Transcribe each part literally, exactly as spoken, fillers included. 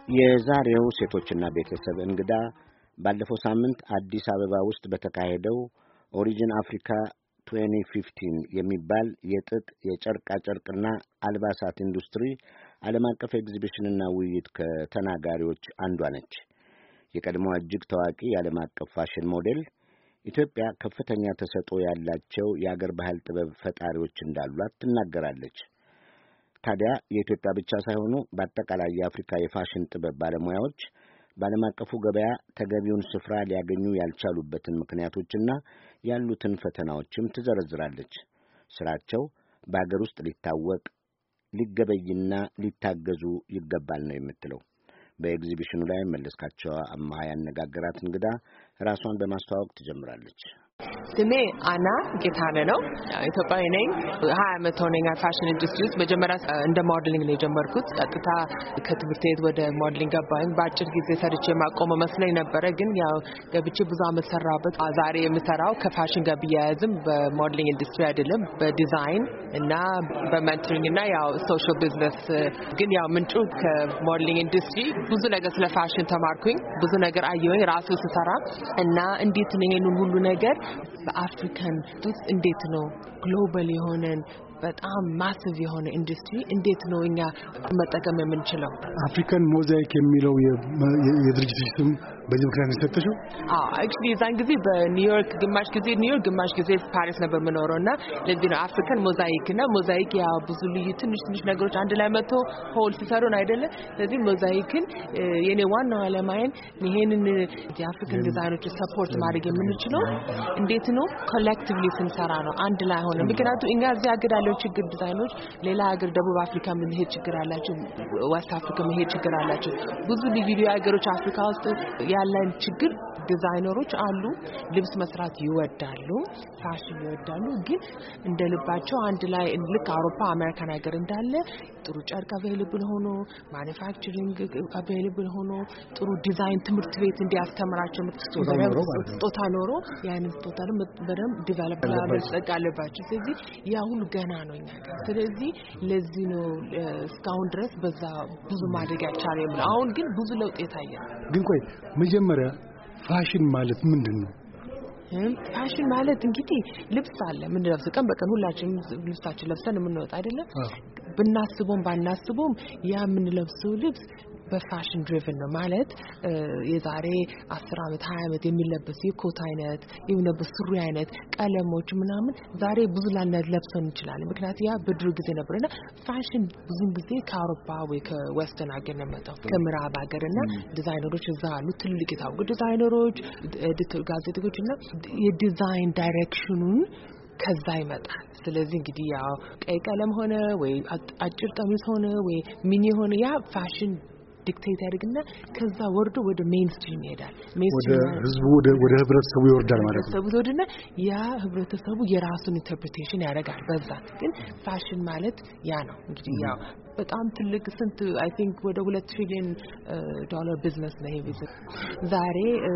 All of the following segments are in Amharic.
የዛሬው ሴቶችና ቤተሰብ እንግዳ ባለፈው ሳምንት አዲስ አበባ ውስጥ በተካሄደው ኦሪጂን አፍሪካ twenty fifteen የሚባል የጥጥ የጨርቃ ጨርቅና አልባሳት ኢንዱስትሪ ዓለም አቀፍ ኤግዚቢሽንና ውይይት ከተናጋሪዎች አንዷ ነች። የቀድሞዋ እጅግ ታዋቂ የዓለም አቀፍ ፋሽን ሞዴል ኢትዮጵያ ከፍተኛ ተሰጥኦ ያላቸው የአገር ባህል ጥበብ ፈጣሪዎች እንዳሏት ትናገራለች። ታዲያ የኢትዮጵያ ብቻ ሳይሆኑ በአጠቃላይ የአፍሪካ የፋሽን ጥበብ ባለሙያዎች በዓለም አቀፉ ገበያ ተገቢውን ስፍራ ሊያገኙ ያልቻሉበትን ምክንያቶችና ያሉትን ፈተናዎችም ትዘረዝራለች። ስራቸው በአገር ውስጥ ሊታወቅ ሊገበይና ሊታገዙ ይገባል ነው የምትለው። በኤግዚቢሽኑ ላይ መለስካቸው አማሃ ያነጋገራት እንግዳ ራሷን በማስተዋወቅ ትጀምራለች። ስሜ አና ጌታነህ ነው። ኢትዮጵያዊ ነኝ። ሀያ ዓመት ሆነኝ ፋሽን ኢንዱስትሪ ውስጥ። መጀመሪያ እንደ ሞዴሊንግ ነው የጀመርኩት። ቀጥታ ከትምህርት ቤት ወደ ሞዴሊንግ ገባኝ። በአጭር ጊዜ ሰርቼ ማቆም መስሎኝ ነበረ፣ ግን ያው ገብቼ ብዙ ዓመት ሰራሁበት። ዛሬ የምሰራው ከፋሽን ጋር ቢያያዝም በሞዴሊንግ ኢንዱስትሪ አይደለም፣ በዲዛይን እና በሜንቶሪንግ እና ያው ሶሻል ቢዝነስ። ግን ያው ምንጩ ከሞዴሊንግ ኢንዱስትሪ ብዙ ነገር ስለ ፋሽን ተማርኩኝ። ብዙ ነገር አየሁኝ ራሱ ስሰራ እና እንዴት ነው ይሄንን ሁሉ ነገር በአፍሪካን ውስጥ እንዴት ነው ግሎባል የሆነን በጣም ማሲቭ የሆነ ኢንዱስትሪ እንዴት ነው እኛ መጠቀም የምንችለው? አፍሪካን ሞዛይክ የሚለው የድርጅት ስም በዚህ ምክንያት ተሰጠሽው? አዎ actually ዛን ጊዜ በኒውዮርክ ግማሽ ጊዜ ኒውዮርክ ግማሽ ጊዜ ፓሪስ ነበር የምኖረውና ለዚህ ነው አፍሪካን ሞዛይክ እና ሞዛይክ ያ ብዙ ልዩ ትንሽ ትንሽ ነገሮች አንድ ላይ መጥቶ ሆል ሲሰሩን አይደለ? ስለዚህ ሞዛይክን የኔ ዋናው ዓላማዬን ይሄንን የአፍሪካን ዲዛይኖች ሰፖርት ማድረግ የምንችለው እንዴት ነው ኮሌክቲቭሊ ስንሰራ ነው አንድ ላይ ሆነ። ምክንያቱም እኛ እዚህ ሀገር ያለው ችግር ዲዛይኖች ሌላ ሀገር ደቡብ አፍሪካ ምን ሄድ ችግር አላቸው፣ ዌስት አፍሪካ ምን ሄድ ችግር አላቸው። ብዙ ልዩ ልዩ ሀገሮች አፍሪካ ውስጥ ያለን ችግር ዲዛይነሮች አሉ። ልብስ መስራት ይወዳሉ፣ ፋሽን ይወዳሉ፣ ግን እንደ ልባቸው አንድ ላይ ልክ አውሮፓ አሜሪካን ሀገር እንዳለ ጥሩ ጨርቅ አቬይለብል ሆኖ ማኑፋክቸሪንግ አቬይለብል ሆኖ ጥሩ ዲዛይን ትምህርት ቤት እንዲያስተምራቸው ስጦታ ኖሮ ያንን ስጦታ በደንብ ዲቨሎፕ ማድረግ አለባቸው። ስለዚህ ያ ሁሉ ገና ነው እኛ ጋር። ስለዚህ ለዚህ ነው እስካሁን ድረስ በዛ ብዙ ማድረግ ያልቻለው። አሁን ግን ብዙ ለውጥ የታየ። ግን ቆይ መጀመሪያ ፋሽን ማለት ምንድነው? ፋሽን ማለት እንግዲህ ልብስ አለ ምን ለብስ ቀን በቀን ሁላችንም ልብሳችን ለብሰን የምንወጣ አይደለም። ብናስበውም ባናስበውም ያ የምንለብሰው ልብስ በፋሽን ድሪቨን ነው ማለት የዛሬ አስር ዓመት ሃያ ዓመት የሚለበስ የኮት አይነት የሚለበስ ሱሪ አይነት ቀለሞች ምናምን ዛሬ ብዙ ላንለብሰው እንችላለን። ምክንያቱም ያ በድሮ ጊዜ ነበርና ፋሽን ብዙ ጊዜ ከአውሮፓ ወይ ከዌስተርን ሀገር ነው የመጣው ከምዕራብ ሀገርና ዲዛይነሮች እዛ አሉ ትልልቅ የታወቁ ዲዛይነሮች ኤዲተር ጋዜጠኞች እና የዲዛይን ዳይሬክሽኑን ከዛ ይመጣል። ስለዚህ እንግዲህ ያው ቀይ ቀለም ሆነ ወይ አጭር ቀሚስ ሆነ ወይ ሚኒ ሆነ ያ ፋሽን ዲክቴት ያደርግና ከዛ ወርዶ ወደ ሜንስትሪም ይሄዳል። ወደ ህዝቡ ወደ ወደ ህብረተሰቡ ይወርዳል ማለት ነው። ህብረተሰቡ ወደና ያ ህብረተሰቡ የራሱን ኢንተርፕሪቴሽን ያደርጋል። በዛ ግን ፋሽን ማለት ያ ነው እንግዲህ ያው በጣም ትልቅ ስንት አይ ቲንክ ወደ ሁለት ትሪሊየን ዶላር ቢዝነስ ነው ይሄ ቢዝነስ። ዛሬ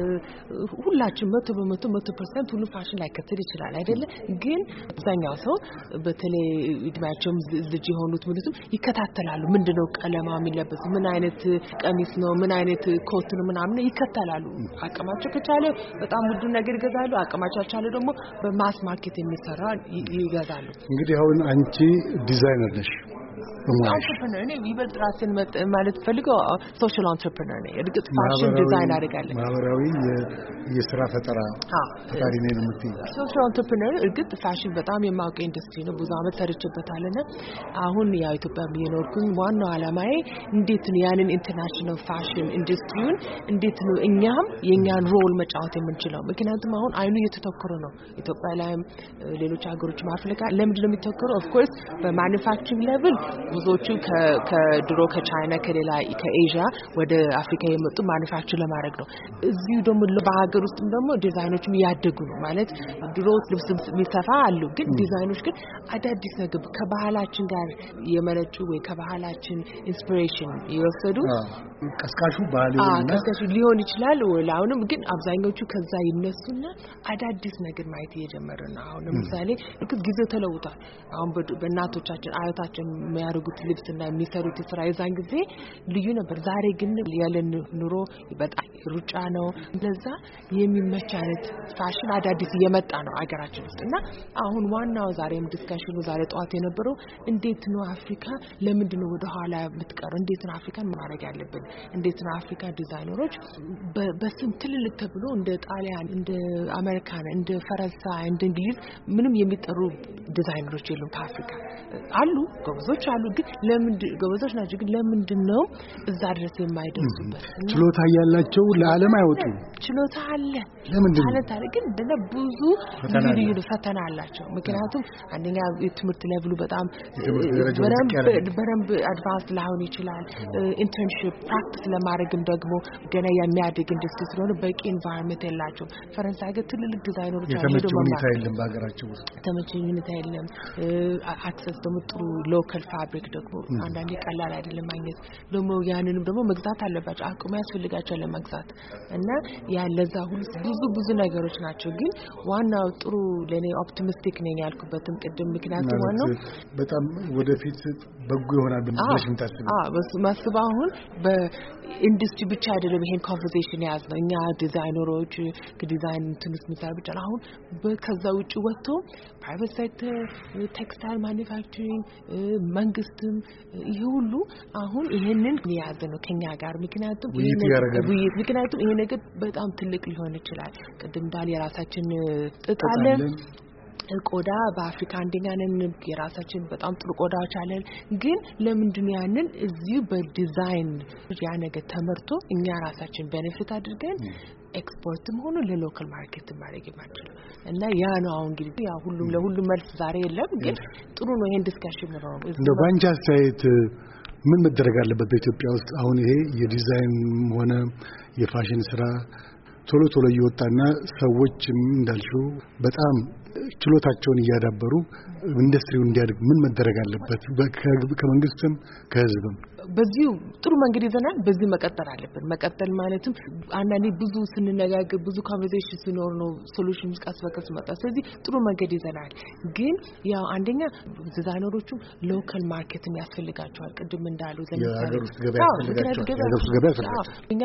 ሁላችን መቶ በመቶ መቶ ፐርሰንት ሁሉ ፋሽን ላይ ከተል ይችላል አይደለ? ግን አብዛኛው ሰው በተለይ እድሜያቸውም ልጅ የሆኑት ምንድነው ይከታተላሉ። ምንድነው ቀለማ የሚለበስ ምን አይነት ቀሚስ ነው ምን አይነት ኮት ነው ምናምን ይከታተላሉ። አቅማቸው ከቻለ በጣም ውድ ነገር ይገዛሉ። አቅማቸው ከቻለ ደግሞ በማስ ማርኬት የሚሰራ ይገዛሉ። እንግዲህ አሁን አንቺ ዲዛይነር ነሽ። አንትረፕረነር ነኝ። ይበልጥ ራስን ማለት ፈልገው ሶሻል አንትረፕረነር ነኝ። እርግጥ ፋሽን ዲዛይን አደርጋለሁ። ማህበራዊ የስራ ፈጠራ ፈጣሪ ነኝ ነው የምትይኝ? ሶሻል አንትረፕረነር እርግጥ ፋሽን በጣም የማውቀው ኢንዱስትሪ ነው። ብዙ አመት ሰርቼበታልና አሁን ያው ኢትዮጵያ እየኖርኩኝ ዋናው ዓላማዬ እንዴት ነው ያንን ኢንተርናሽናል ፋሽን ኢንዱስትሪውን እንዴት ነው እኛም የኛን ሮል መጫወት የምንችለው? ምክንያቱም አሁን አይኑ እየተተኮረ ነው ኢትዮጵያ ላይም ሌሎች ሀገሮች አፍሪካ ለምንድን ነው የሚተኮረው? ኦፍ ኮርስ በማኑፋክቸሪንግ ሌቭል ብዙዎቹ ከድሮ ከቻይና ከሌላ ከኤዥያ ወደ አፍሪካ የመጡ ማኑፋክቸር ለማድረግ ነው። እዚሁ ደግሞ በሀገር ውስጥም ደግሞ ዲዛይኖችም ያደጉ ነው ማለት ድሮ ልብስ የሚሰፋ አሉ፣ ግን ዲዛይኖች ግን አዳዲስ ነገር ከባህላችን ጋር የመነጩ ወይ ከባህላችን ኢንስፒሬሽን የወሰዱ ቀስቃሹ ባህል ይሆንና ቀስቃሹ ሊሆን ይችላል ወላውንም ግን አብዛኞቹ ከዛ ይነሱና አዳዲስ ነገር ማየት እየጀመረ ነው አሁን ለምሳሌ ጊዜው ተለውጧል አሁን በእናቶቻችን አያታችን የሚያደርጉት ልብስና የሚሰሩት ስራ የዛን ጊዜ ልዩ ነበር ዛሬ ግን ያለን ኑሮ በጣም ሩጫ ነው ለዛ የሚመች አይነት ፋሽን አዳዲስ እየመጣ ነው አገራችን ውስጥና አሁን ዋናው ዛሬም ዲስካሽኑ ዛሬ ጧት የነበረው እንዴት ነው አፍሪካ ለምንድን ነው ወደ ኋላ የምትቀረው እንዴት ነው አፍሪካን ማድረግ ያለብን እንዴት ነው አፍሪካ ዲዛይነሮች በስም ትልልቅ ተብሎ እንደ ጣሊያን እንደ አሜሪካን እንደ ፈረንሳይ እንደ እንግሊዝ ምንም የሚጠሩ ዲዛይነሮች የሉም ከአፍሪካ አሉ ጎበዞች አሉ ግን ለምንድን ጎበዞች ናቸው ግን ለምንድን ነው እዛ ድረስ የማይደርሱበት ችሎታ ያላቸው ለዓለም አይወጡ ችሎታ አለ ለምንድን ነው ታለ ግን እንደ ብዙ ልዩ ልዩ ፈተና አላቸው ምክንያቱም አንደኛ የትምህርት ሌቭሉ በጣም በረምብ አድቫንስ ላይሆን ይችላል ኢንተርንሺፕ ፕራክቲስ ለማድረግም ደግሞ ገና የሚያድግ ኢንዱስትሪ ስለሆነ በቂ ኢንቫይሮንመንት የላቸውም ፈረንሳይ ግን ትልልቅ ዲዛይነሮች አሉ ደግሞ ሁኔታ የለም በአገራቸው ውስጥ ተመቸኝ ሁኔታ የለም አክሰስ ደግሞ ጥሩ ሎካል ፋብሪክ ደግሞ አንዳንዴ ቀላል አይደለም ማግኘት ደግሞ ያንንም ደግሞ መግዛት አለባቸው አቅሙ ያስፈልጋቸው ለመግዛት እና ያ ለዛ ሁሉ ብዙ ብዙ ነገሮች ናቸው ግን ዋናው ጥሩ ለኔ ኦፕቲሚስቲክ ነኝ ያልኩበትም ቅድም ምክንያቱም ዋናው በጣም ወደፊት በጎ ይሆናል ብለሽ ምታስብ አዎ ማስበው አሁን በኢንዱስትሪ ብቻ አይደለም ይሄን ኮንቨርሴሽን ያዝ ነው እኛ ዲዛይነሮች ከዲዛይን ትንሽ ምሳሌ ብቻ አሁን ከዛ ውጪ ወጥቶ ፕራይቬት ሴክተር ቴክስታይል ማኑፋክቸሪንግ መንግስትም ይሄ ሁሉ አሁን ይሄንን ያዝ ነው ከኛ ጋር ምክንያቱም ይሄ ምክንያቱም ይሄ ነገር በጣም ትልቅ ሊሆን ይችላል ቅድም እንዳል የራሳችን ጥጣለን ቆዳ በአፍሪካ አንደኛ ነን የራሳችን በጣም ጥሩ ቆዳዎች አለን ግን ለምንድን ያንን እዚህ በዲዛይን ያ ነገር ተመርቶ እኛ ራሳችን ቤኔፊት አድርገን ኤክስፖርትም ሆኖ ለሎካል ማርኬት ማድረግ ይማችል እና ያ ነው አሁን እንግዲህ ያ ሁሉም ለሁሉም መልስ ዛሬ የለም ግን ጥሩ ነው ይሄን ዲስካሽን ነው እንደ ባንቻ ሳይት ምን መደረግ አለበት በኢትዮጵያ ውስጥ አሁን ይሄ የዲዛይን ሆነ የፋሽን ስራ ቶሎ ቶሎ እየወጣና ሰዎችም እንዳልሽው በጣም ችሎታቸውን እያዳበሩ ኢንዱስትሪው እንዲያድግ ምን መደረግ አለበት ከመንግስትም ከህዝብም በዚሁ ጥሩ መንገድ ይዘናል በዚህ መቀጠል አለብን መቀጠል ማለትም አንዳንዴ ብዙ ስንነጋገር ብዙ ኮንቨርሴሽን ሲኖር ነው ሶሉሽንስ ቀስ በቀስ መጣ ስለዚህ ጥሩ መንገድ ይዘናል ግን ያው አንደኛ ዲዛይነሮቹ ሎካል ማርኬትም ያስፈልጋቸዋል ቅድም እንዳሉ ለምሳሌ የሀገር ውስጥ ገበያ ያስፈልጋቸዋል እኛ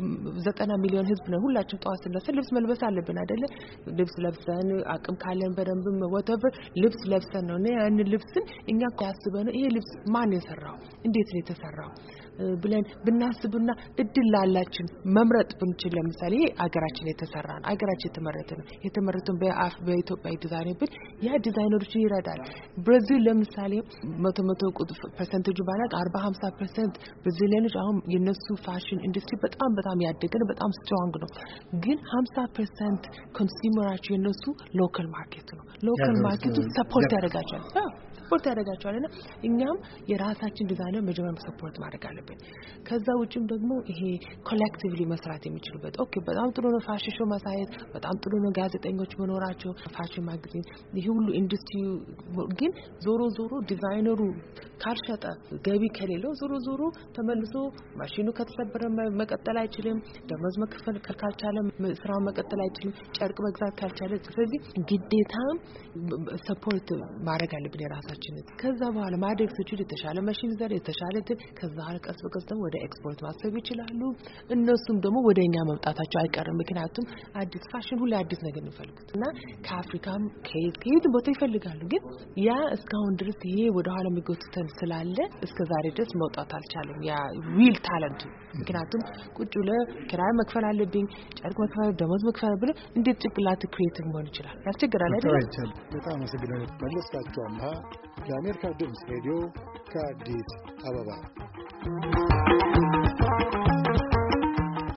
ዘጠና ሚሊዮን ህዝብ ነው ሁላችን ጠዋት ስንነሳ ልብስ መልበስ አለብን አይደለ ልብስ ለብሰን አቅም ካለን በደንብ whatever ልብስ ለብሰን ነው እና ያን ልብስን እኛ ያስበነው ይሄ ልብስ ማን የሰራው እንዴት ነው የተሰራው ብለን ብናስብና እድል ላላችን መምረጥ ብንችል ለምሳሌ አገራችን የተሰራ ነው አገራችን የተመረተ ነው የተመረተው በአፍ በኢትዮጵያ ዲዛይን ብል ያ ዲዛይነሮች ይረዳል ብራዚል ለምሳሌ መቶ መቶ ፐርሰንቴጅ ባላቅ አርባ ሃምሳ ፐርሰንት ብራዚሊያኖች አሁን የነሱ ፋሽን ኢንዱስትሪ በጣም በጣም ያደገ ነው በጣም ስትሮንግ ነው ግን ሃምሳ ፐርሰንት ኮንሱመራቸው የነሱ ሎካል ማርኬት ነው ሎካል ማርኬቱ ሰፖርት ያደርጋቸዋል ሰፖርት ያደርጋቸዋልና እኛም የራሳችን ዲዛይነር መጀመሪያ ሰፖርት ማድረግ አለብን ከዛ ውጭም ደግሞ ይሄ ኮሌክቲቭሊ መስራት የሚችሉበት ኦኬ በጣም ጥሩ ነው ፋሽን ሾው ማሳየት በጣም ጥሩ ነው ጋዜጠኞች መኖራቸው ፋሽን ማጋዚን ይሄ ሁሉ ኢንዱስትሪ ግን ዞሮ ዞሮ ዲዛይነሩ ካልሸጠ ገቢ ከሌለው ዞሮ ዞሮ ተመልሶ ማሽኑ ከተሰበረ መቀጠል አይችልም ደሞዝ መከፈል ካልቻለ ስራው መቀጠል አይችልም ጨርቅ መግዛት ካልቻለ ስለዚህ ግዴታ ሰፖርት ማድረግ አለብን የራሳችን ከዛ በኋላ ማድረግ ሲችል የተሻለ ማሽን ዘር የተሻለ ከዛ ቀስ በቀስ ደግሞ ወደ ኤክስፖርት ማሰብ ይችላሉ እነሱም ደግሞ ወደኛ መምጣታቸው አይቀርም ምክንያቱም አዲስ ፋሽን ሁሉ አዲስ ነገር እንፈልጉት እና ከአፍሪካም ከየት ቦታ ይፈልጋሉ ግን ያ እስካሁን ድረስ ይሄ ወደ ኋላ የሚጎትተን ስላለ እስከ ዛሬ ድረስ መውጣት አልቻለም ያ ሪል ታለንት ምክንያቱም ቁጭ ብለ ክራይ መክፈል አለብኝ ጨርቅ መክፈል ደሞዝ መክፈል ብለ እንዴት ጭንቅላት ክሬቲቭ መሆን ይችላል ያስቸግራል አይደል በጣም አመሰግናለሁ መለስካቸው አምሃ ለአሜሪካ ድምፅ ሬዲዮ ከአዲስ አበባ